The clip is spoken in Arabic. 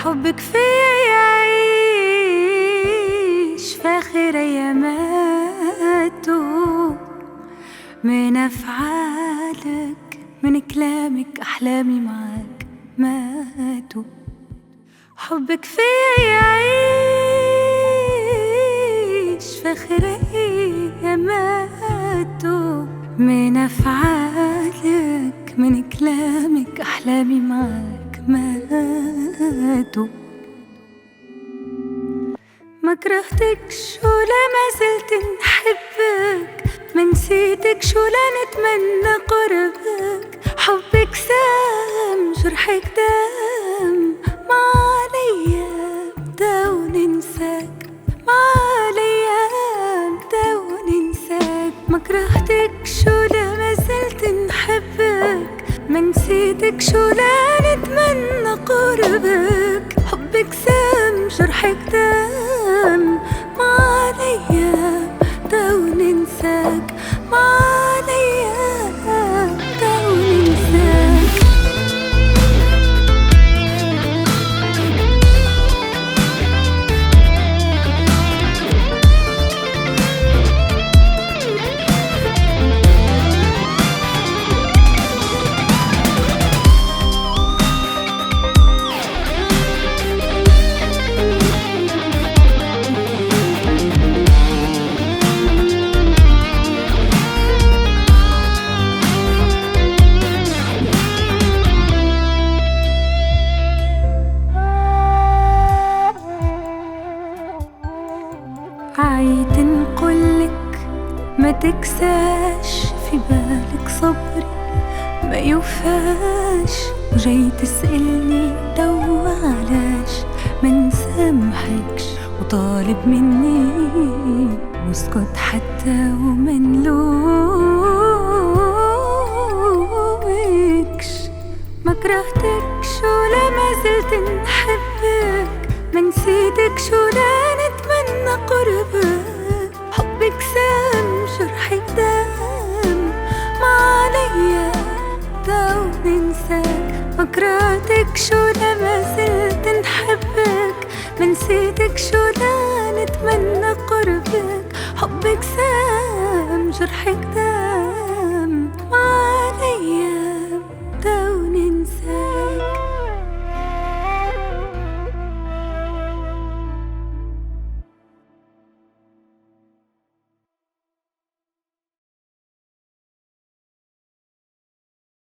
حبك فيا يعيش فاخر أياماته، من أفعالك من كلامك أحلامي معاك ماتوا. حبك فيا يعيش فاخر أياماته، من أفعالك من كلامك أحلامي معاك ماتوا. ما كرهتكش ولا ما زلت نحبك، ما نسيتكش ولا نتمنى قربك. حبك سام جرحك دام، ما عليا بدا وننساك، ما عليا بدا وننساك. ما كرهتكش ولا ما زلت نحبك، ما نسيتكش ولا نتمنى قربك. حبك سام جرحك دام، ما عليا بدا وننساك، ما عليا بدا وننساك. عايد نقولك ما تكساش، في بالك صبري ما يوفاش، وجاي تسألني توا علاش ما نسامحكش، وطالب مني نسكت حتى وما نلومكش. ما كرهتكش ولا ما زلت نحبك، ما نسيتكش ولا نتمنى قربك. حبك سام جرحك دام، ما عليا بدا وننساك. ما كرهتكش ولا ما زلت نحبك، ما نسيتكش ولا نتمنى قربك. حبك سام جرحك دام.